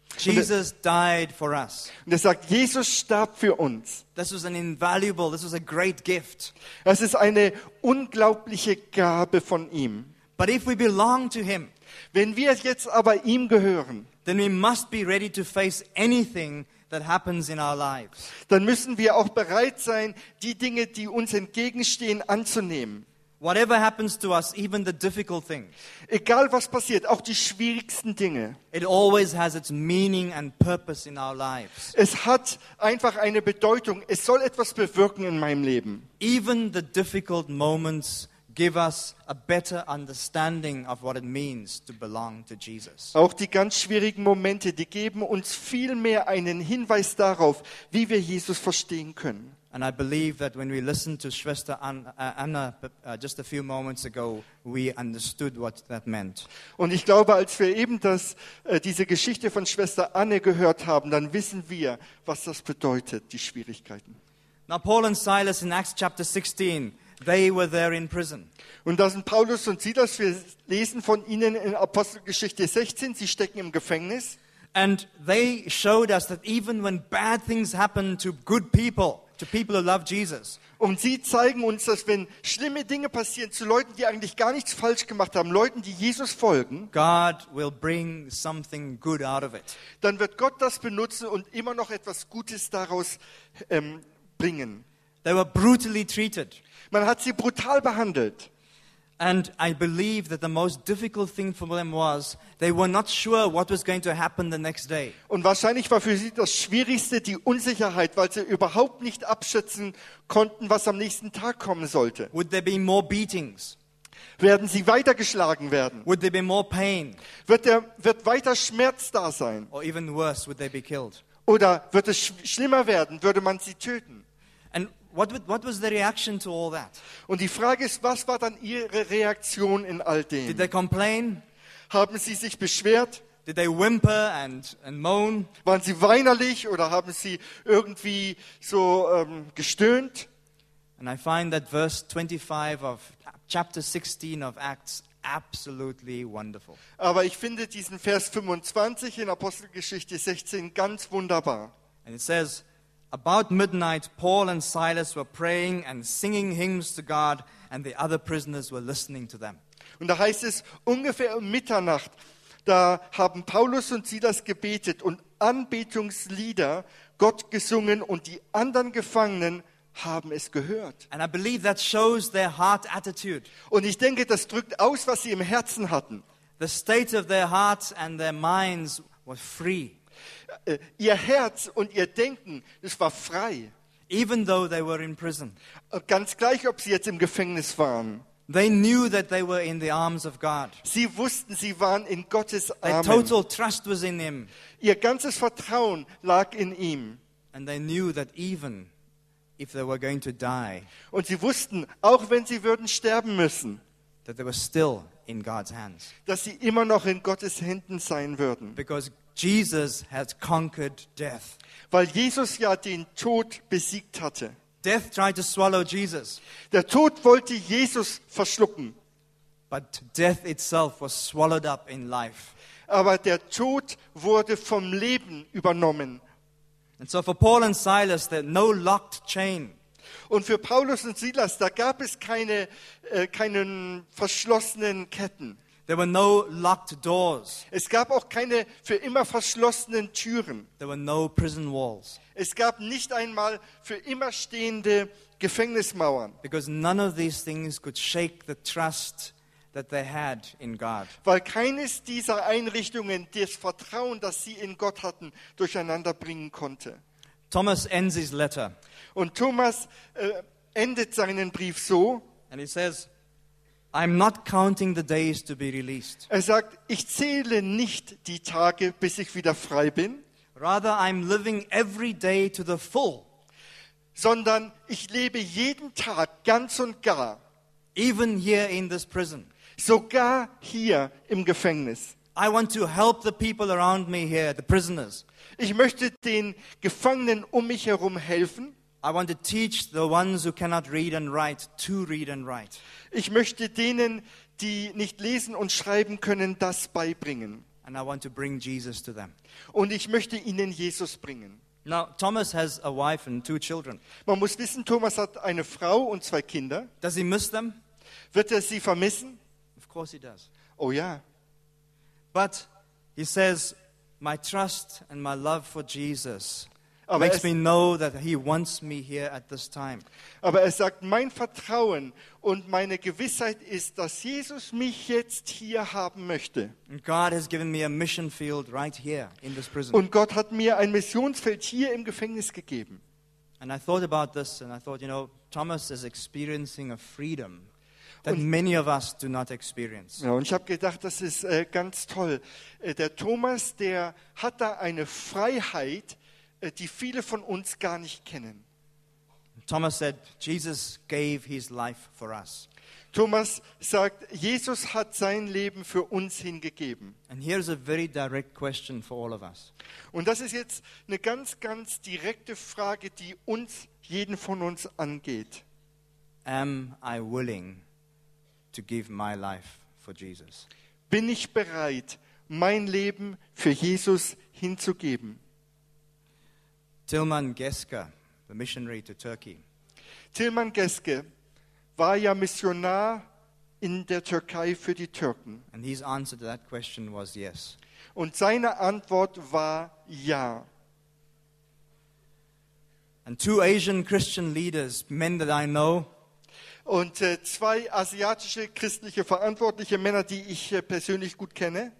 Jesus died for us. Und er sagt, Jesus starb für uns. This was an invaluable, this was a great gift. Das ist eine unglaubliche Gabe von ihm. But if we belong to him, Wenn wir jetzt aber ihm gehören, then we must be ready to face anything that happens in our lives. dann müssen wir auch bereit sein, die Dinge, die uns entgegenstehen, anzunehmen. Whatever happens to us, even the difficult things, Egal was passiert, auch die schwierigsten Dinge. it always has its meaning and purpose in our lives. Es hat einfach eine Bedeutung. Es soll etwas bewirken in meinem Leben. Even the difficult moments give us a better understanding of what it means to belong to Jesus. Auch die ganz schwierigen Momente, die geben uns viel mehr einen Hinweis darauf, wie wir Jesus verstehen können. And I believe that when we listened to Schwester Anna, uh, Anna uh, just a few moments ago, we understood what that meant. Und ich glaube, als wir eben das, äh, diese Geschichte von Schwester Anne gehört haben, dann wissen wir, was das bedeutet, die Schwierigkeiten. Now, Paul and Silas in Acts chapter sixteen, they were there in prison. Und da sind Paulus und Silas, wir lesen von ihnen in Apostelgeschichte sechzehn, sie stecken im Gefängnis. And they showed us that even when bad things happen to good people, to people who love Jesus, Und sie zeigen uns, dass wenn schlimme Dinge passieren zu Leuten, die eigentlich gar nichts falsch gemacht haben, Leuten, die Jesus folgen, God will bring something good out of it. dann wird Gott das benutzen und immer noch etwas Gutes daraus ähm, bringen. They were brutally treated. Man hat sie brutal behandelt. And I believe that the most difficult thing for them was they were not sure what was going to happen the next day. Und wahrscheinlich war für sie das Schwierigste die Unsicherheit, weil sie überhaupt nicht abschätzen konnten, was am nächsten Tag kommen sollte. Would there be more beatings? Werden sie weitergeschlagen werden? Would there be more pain? Wird, der, wird weiter Schmerz da sein? Or even worse, would they be killed? Oder wird es sch schlimmer werden? Würde man sie töten? And what, would, what was the reaction to all that? Und die Frage ist, was war dann ihre Reaktion in all Did dem? they complain? Haben sie sich beschwert? Did they whimper and, and moan? Waren sie weinerlich oder haben sie irgendwie so ähm, gestöhnt? And I find that verse twenty-five of chapter sixteen of Acts absolutely wonderful. Aber ich finde diesen Vers fünfundzwanzig in Apostelgeschichte sechzehn ganz wunderbar. And it says, about midnight, Paul and Silas were praying and singing hymns to God, and the other prisoners were listening to them. Und da heißt es, ungefähr um Mitternacht, da haben Paulus und Silas gebetet und Anbetungslieder Gott gesungen und die anderen Gefangenen haben es gehört. And I believe that shows their heart attitude. Und ich denke, das drückt aus, was sie im Herzen hatten. The state of their hearts and their minds was free, Äh, Ihr Herz und ihr Denken, das war frei. even though they were in prison. Äh, Ganz gleich, ob sie jetzt im Gefängnis waren. They knew that they were in the arms of God. Sie wussten, sie waren in Gottes Their Armen. total trust was in Him. Ihr ganzes Vertrauen lag in ihm. And they knew that even if they were going to die, Und sie wussten, auch wenn sie würden sterben müssen, that they were still in God's hands. dass sie immer noch in Gottes Händen sein würden. Because Jesus has conquered death. Weil Jesus ja den Tod besiegt hatte. Death tried to swallow Jesus, Der Tod wollte Jesus verschlucken. but death itself was swallowed up in life. Aber der Tod wurde vom Leben übernommen. And so for Paul and Silas, there's no locked chain. Und für Paulus und Silas, da gab es keine, äh, keinen verschlossenen Ketten. There were no locked doors. Es gab auch keine für immer verschlossenen Türen. There were no prison walls. Es gab nicht einmal für immer stehende Gefängnismauern, Because none of these things could shake the trust that they had in God. weil keines dieser Einrichtungen das Vertrauen, das sie in Gott hatten, durcheinander bringen konnte. Thomas ends his letter, Und Thomas äh, endet seinen Brief so, and he says, I'm not counting the days to be released. er sagt, ich zähle nicht die Tage, bis ich wieder frei bin, Rather, I'm living every day to the full, sondern ich lebe jeden Tag ganz und gar, even here in this prison. sogar hier im Gefängnis. I want to help the people around me here, the prisoners. Ich möchte den Gefangenen um mich herum helfen. I want to teach the ones who cannot read and write to read and write. Ich möchte denen, die nicht lesen und schreiben können, das beibringen. and I want to bring Jesus to them. Und ich möchte ihnen Jesus bringen. Now, Thomas has a wife and two children. Man muss wissen, Thomas hat eine Frau und zwei Kinder. Does he miss them? Wird er sie vermissen? Of course he does. Oh ja. But he says, my trust and my love for Jesus Aber makes es- me know that he wants me here at this time. Aber er sagt, mein Vertrauen und meine Gewissheit ist, dass Jesus mich jetzt hier haben möchte. And God has given me a mission field right here in this prison. Und Gott hat mir ein Missionsfeld hier im Gefängnis gegeben. And I thought about this and I thought, you know, Thomas is experiencing a freedom that Und- many of us do not experience. Ja, und ich habe gedacht, das ist äh, ganz toll. Äh, der Thomas, der hat da eine Freiheit, äh, die viele von uns gar nicht kennen. Thomas said, Jesus gave his life for us. Thomas sagt, Jesus hat sein Leben für uns hingegeben. And here's a very direct question for all of us. Und das ist jetzt eine ganz, ganz direkte Frage, die uns, jeden von uns angeht. Am I willing to give my life for Jesus? Bin ich bereit, mein Leben für Jesus hinzugeben? Tilman Geske, the missionary to Turkey, Tilman Geske war ja Missionar in der Türkei für die Türken. and his answer to that question was yes. Und seine Antwort war ja. And two Asian Christian leaders, men that I know, Und äh, zwei asiatische christliche verantwortliche Männer, die ich äh, persönlich gut kenne,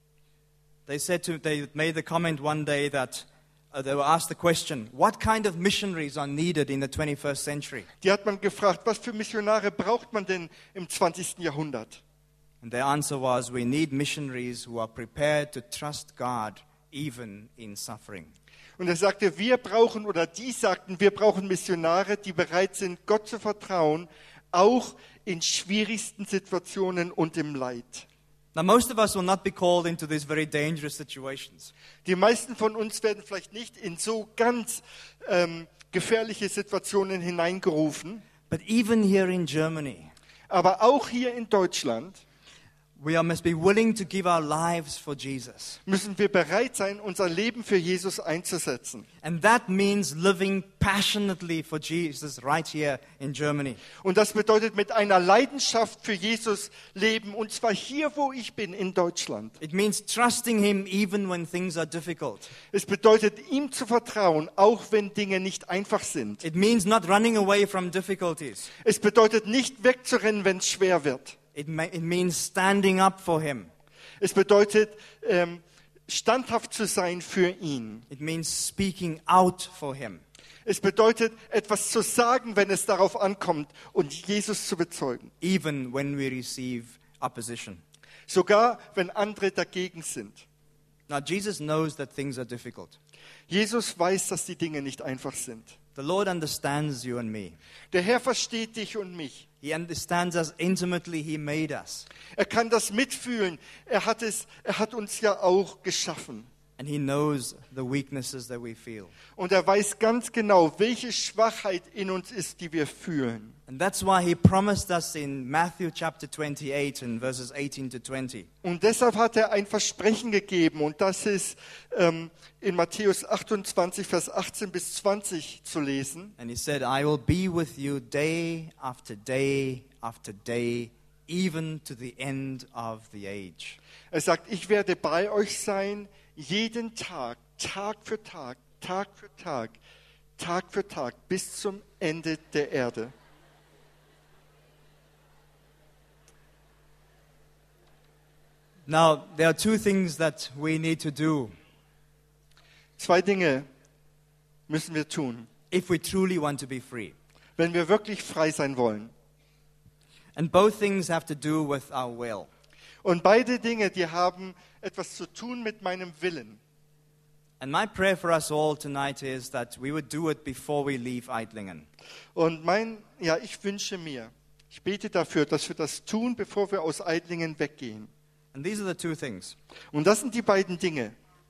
they said to, they made the comment one day that uh, they were asked the question, what kind of missionaries are needed in the twenty-first century? die hat man gefragt, was für Missionare braucht man denn im zwanzigsten Jahrhundert? And their answer was, we need missionaries who are prepared to trust God even in suffering. Und er sagte, wir brauchen, oder die sagten, wir brauchen Missionare, die bereit sind, Gott zu vertrauen, auch in schwierigsten Situationen und im Leid. Now, most of us will not be called into these very dangerous situations. Die meisten von uns werden vielleicht nicht in so ganz ähm, gefährliche Situationen hineingerufen, But even here in Germany, aber auch hier in Deutschland we are, must be willing to give our lives for Jesus. müssen wir bereit sein, unser Leben für Jesus einzusetzen. And that means living passionately for Jesus right here in Germany. Und das bedeutet mit einer Leidenschaft für Jesus leben, und zwar hier, wo ich bin, in Deutschland. It means trusting Him even when things are difficult. Es bedeutet, ihm zu vertrauen, auch wenn Dinge nicht einfach sind. It means not running away from difficulties. Es bedeutet nicht wegzurennen, wenn es schwer wird. It, ma- it means standing up for Him. Es bedeutet, ähm, standhaft zu sein für ihn. It means speaking out for Him. Es bedeutet, etwas zu sagen, wenn es darauf ankommt, und Jesus zu bezeugen. Even when we receive opposition. Sogar, wenn andere dagegen sind. Now, Jesus knows that things are difficult. Jesus weiß, dass die Dinge nicht einfach sind. The Lord understands you and me. Der Herr versteht dich und mich. He understands us intimately. He made us. Er kann das mitfühlen. Er hat es, er hat uns ja auch geschaffen. And He knows the weaknesses that we feel. Und er weiß ganz genau, welche Schwachheit in uns ist, die wir fühlen. And that's why He promised us in Matthew chapter twenty-eight and verses eighteen to twenty. Und deshalb hat er ein Versprechen gegeben. Und das ist ähm, in Matthäus achtundzwanzig, Vers achtzehn bis zwanzig zu lesen. And He said, I will be with you day after day after day, even to the end of the age. Er sagt, ich werde bei euch sein, jeden Tag, Tag für Tag, Tag für Tag, Tag für Tag, bis zum Ende der Erde. Now, there are two things that we need to do Zwei Dinge müssen wir tun, if we truly want to be free. wenn wir wirklich frei sein wollen. And both things have to do with our will. Und beide Dinge, die haben etwas zu tun mit meinem Willen. And my prayer for us all tonight is that we would do it before we leave Eitlingen. Und mein, ja, ich wünsche mir, ich bete dafür, dass wir das tun, bevor wir aus Eitlingen weggehen. And these are the two things. Und das sind die beiden Dinge.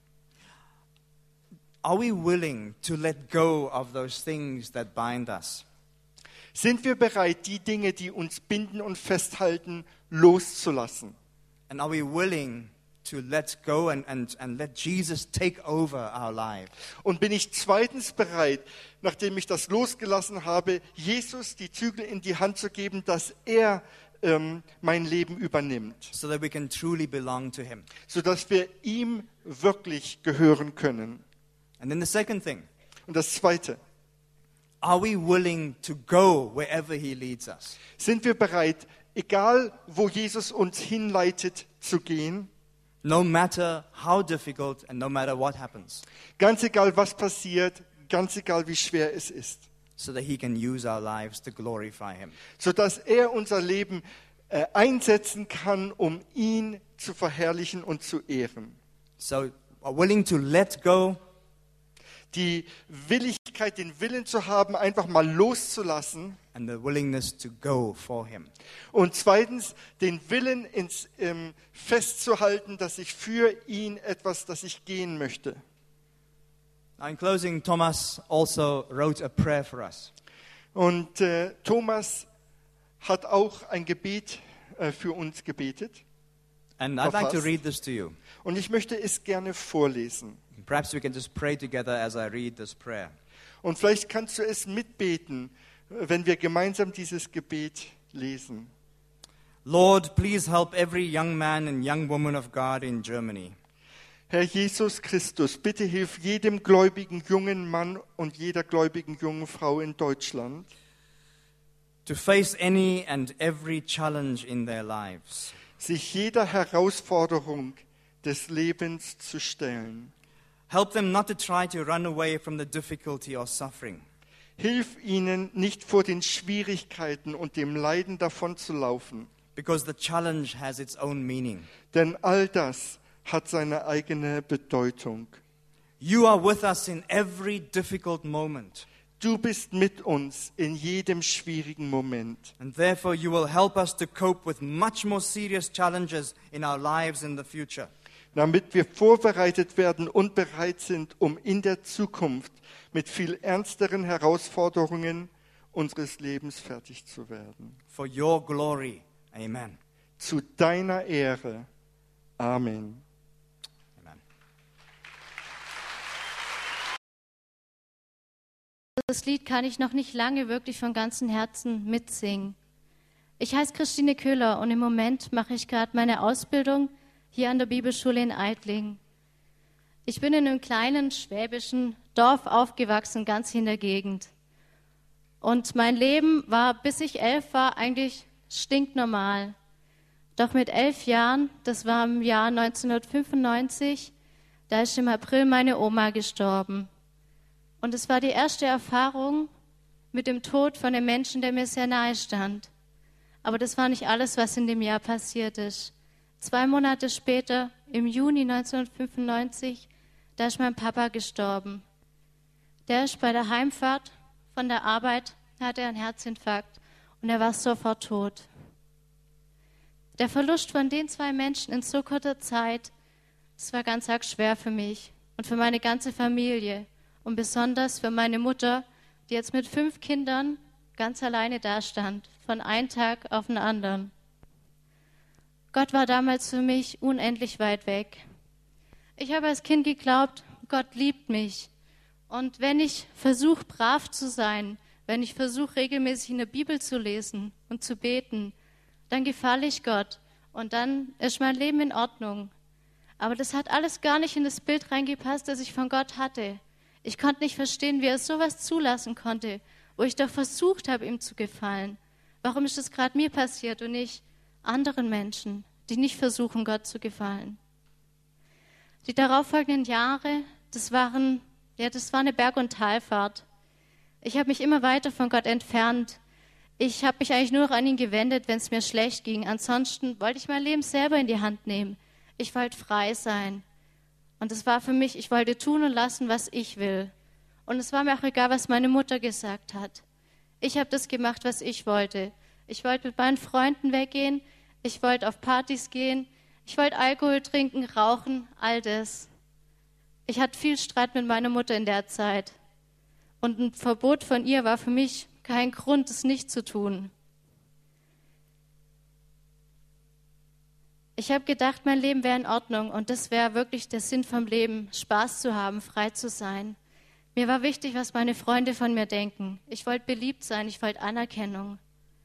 Are we willing to let go of those things that bind us? Sind wir bereit, die Dinge, die uns binden und festhalten, loszulassen? And are we willing to let go and, and, and let Jesus take over our lives? Und bin ich zweitens bereit, nachdem ich das losgelassen habe, Jesus die Zügel in die Hand zu geben, dass er ähm, mein Leben übernimmt, So that we can truly belong to him. sodass wir ihm wirklich gehören können. And then the second thing, Und das Zweite, are we willing to go wherever he leads us? sind wir bereit, egal wo Jesus uns hinleitet, zu gehen? No matter how difficult and no matter what happens, Ganz egal, was passiert, ganz egal, wie schwer es ist. so that he can use our lives to glorify him. Sodass er unser Leben äh, einsetzen kann, um ihn zu verherrlichen und zu ehren. So, are willing to let go, Die Willigkeit, den Willen zu haben, einfach mal loszulassen. and the willingness to go for him. Und zweitens, den Willen ins, ähm, festzuhalten, dass ich für ihn etwas, dass ich gehen möchte. Now, in closing, Thomas also wrote a prayer for us. Und äh, Thomas hat auch ein Gebet äh, für uns gebetet. And I'd like to Verfasst. read this to you. Und ich möchte es gerne vorlesen. Perhaps we can just pray together as I read this prayer. Und vielleicht kannst du es mitbeten, äh, wenn wir gemeinsam dieses Gebet lesen. Lord, please help every young man and young woman of God in Germany Herr Jesus Christus, bitte hilf jedem gläubigen jungen Mann und jeder gläubigen jungen Frau in Deutschland, to face any and every challenge in their lives. sich jeder Herausforderung des Lebens zu stellen. Help them not to try to run away from the difficulty or suffering, Hilf ihnen, nicht vor den Schwierigkeiten und dem Leiden davonzulaufen, because the challenge has its own meaning. denn all das hat seine eigene Bedeutung. You are with us in every difficult moment, Du bist mit uns in jedem schwierigen Moment. and therefore you will help us to cope with much more serious challenges in our lives in the future. Damit wir vorbereitet werden und bereit sind, um in der Zukunft mit viel ernsteren Herausforderungen unseres Lebens fertig zu werden. For your glory, amen. Zu deiner Ehre. Amen. Amen. Das Lied kann ich noch nicht lange wirklich von ganzem Herzen mitsingen. Ich heiße Christine Köhler und im Moment mache ich gerade meine Ausbildung hier an der Bibelschule in Eitling. Ich bin in einem kleinen schwäbischen Dorf aufgewachsen, ganz in der Gegend. Und mein Leben war, bis ich elf war, eigentlich stinknormal. Doch mit elf Jahren, das war im Jahr neunzehnhundertfünfundneunzig, da ist im April meine Oma gestorben. Und es war die erste Erfahrung mit dem Tod von einem Menschen, der mir sehr nahe stand. Aber das war nicht alles, was in dem Jahr passiert ist. Zwei Monate später, im Juni neunzehnhundertfünfundneunzig, da ist mein Papa gestorben. Der ist bei der Heimfahrt von der Arbeit, hatte einen Herzinfarkt und er war sofort tot. Der Verlust von den zwei Menschen in so kurzer Zeit, das war ganz arg schwer für mich und für meine ganze Familie und besonders für meine Mutter, die jetzt mit fünf Kindern ganz alleine dastand, von einem Tag auf den anderen. Gott war damals für mich unendlich weit weg. Ich habe als Kind geglaubt, Gott liebt mich. Und wenn ich versuche, brav zu sein, wenn ich versuche, regelmäßig in der Bibel zu lesen und zu beten, dann gefalle ich Gott und dann ist mein Leben in Ordnung. Aber das hat alles gar nicht in das Bild reingepasst, das ich von Gott hatte. Ich konnte nicht verstehen, wie er sowas zulassen konnte, wo ich doch versucht habe, ihm zu gefallen. Warum ist das gerade mir passiert und nicht anderen Menschen, die nicht versuchen, Gott zu gefallen? Die darauffolgenden Jahre, das waren, ja, das war eine Berg- und Talfahrt. Ich habe mich immer weiter von Gott entfernt. Ich habe mich eigentlich nur noch an ihn gewendet, wenn es mir schlecht ging. Ansonsten wollte ich mein Leben selber in die Hand nehmen. Ich wollte frei sein. Und es war für mich, ich wollte tun und lassen, was ich will. Und es war mir auch egal, was meine Mutter gesagt hat. Ich habe das gemacht, was ich wollte. Ich wollte mit meinen Freunden weggehen. Ich wollte auf Partys gehen. Ich wollte Alkohol trinken, rauchen, all das. Ich hatte viel Streit mit meiner Mutter in der Zeit. Und ein Verbot von ihr war für mich kein Grund, es nicht zu tun. Ich habe gedacht, mein Leben wäre in Ordnung und das wäre wirklich der Sinn vom Leben, Spaß zu haben, frei zu sein. Mir war wichtig, was meine Freunde von mir denken. Ich wollte beliebt sein, ich wollte Anerkennung.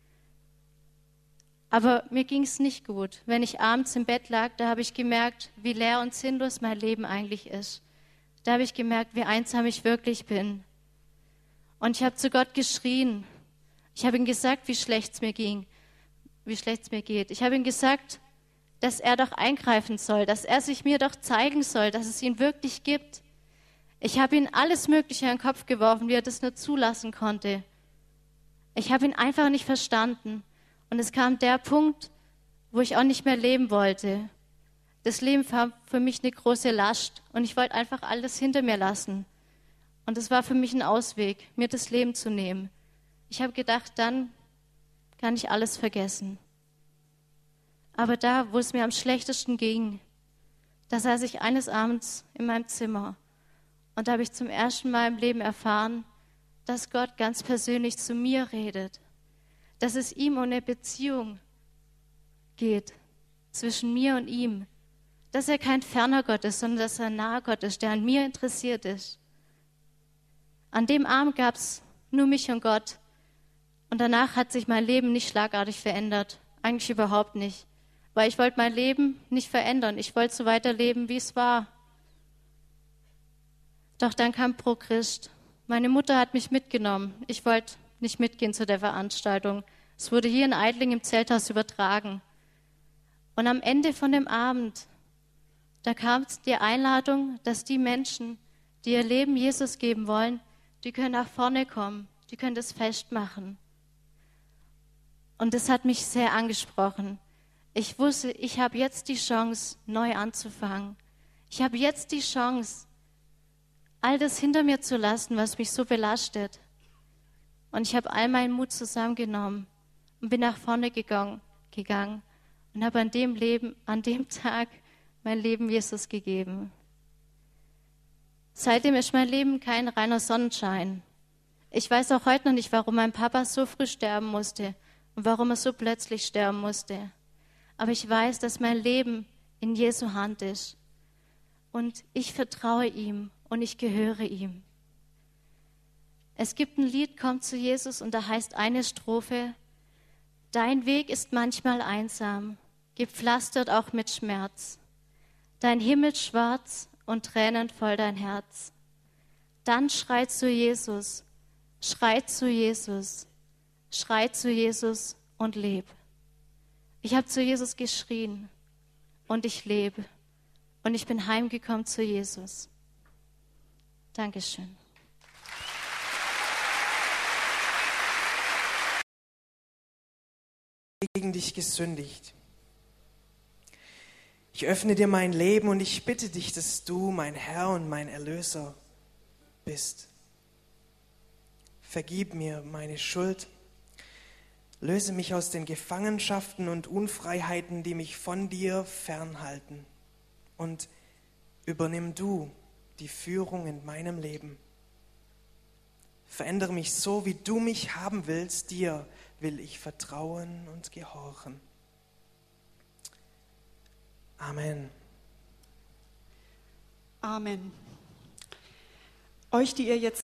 Aber mir ging es nicht gut. Wenn ich abends im Bett lag, da habe ich gemerkt, wie leer und sinnlos mein Leben eigentlich ist. Da habe ich gemerkt, wie einsam ich wirklich bin. Und ich habe zu Gott geschrien. Ich habe ihm gesagt, wie schlecht es mir ging, wie schlecht es mir geht. Ich habe ihm gesagt, dass er doch eingreifen soll, dass er sich mir doch zeigen soll, dass es ihn wirklich gibt. Ich habe ihm alles Mögliche in den Kopf geworfen, wie er das nur zulassen konnte. Ich habe ihn einfach nicht verstanden. Und es kam der Punkt, wo ich auch nicht mehr leben wollte. Das Leben war für mich eine große Last und ich wollte einfach alles hinter mir lassen. Und es war für mich ein Ausweg, mir das Leben zu nehmen. Ich habe gedacht, dann kann ich alles vergessen. Aber da, wo es mir am schlechtesten ging, da saß ich eines Abends in meinem Zimmer und da habe ich zum ersten Mal im Leben erfahren, dass Gott ganz persönlich zu mir redet, dass es ihm um eine Beziehung geht zwischen mir und ihm, dass er kein ferner Gott ist, sondern dass er ein naher Gott ist, der an mir interessiert ist. An dem Abend gab es nur mich und Gott und danach hat sich mein Leben nicht schlagartig verändert, eigentlich überhaupt nicht. Weil ich wollte mein Leben nicht verändern. Ich wollte so weiterleben, wie es war. Doch dann kam Pro Christ. Meine Mutter hat mich mitgenommen. Ich wollte nicht mitgehen zu der Veranstaltung. Es wurde hier in Aidling im Zelthaus übertragen. Und am Ende von dem Abend, da kam die Einladung, dass die Menschen, die ihr Leben Jesus geben wollen, die können nach vorne kommen. Die können das festmachen. Und das hat mich sehr angesprochen. Ich wusste, ich habe jetzt die Chance, neu anzufangen. Ich habe jetzt die Chance, all das hinter mir zu lassen, was mich so belastet. Und ich habe all meinen Mut zusammengenommen und bin nach vorne gegangen, gegangen und habe an dem Leben, an dem Tag mein Leben Jesus gegeben. Seitdem ist mein Leben kein reiner Sonnenschein. Ich weiß auch heute noch nicht, warum mein Papa so früh sterben musste und warum er so plötzlich sterben musste. Aber ich weiß, dass mein Leben in Jesu Hand ist. Und ich vertraue ihm und ich gehöre ihm. Es gibt ein Lied, kommt zu Jesus, und da heißt eine Strophe: Dein Weg ist manchmal einsam, gepflastert auch mit Schmerz. Dein Himmel schwarz und Tränen voll dein Herz. Dann schrei zu Jesus, schrei zu Jesus, schrei zu Jesus und leb. Ich habe zu Jesus geschrien und ich lebe und ich bin heimgekommen zu Jesus. Dankeschön. Gegen dich gesündigt. Ich öffne dir mein Leben und ich bitte dich, dass du mein Herr und mein Erlöser bist. Vergib mir meine Schuld. Löse mich aus den Gefangenschaften und Unfreiheiten, die mich von dir fernhalten. Und übernimm du die Führung in meinem Leben. Verändere mich so, wie du mich haben willst. Dir will ich vertrauen und gehorchen. Amen. Amen. Euch, die ihr jetzt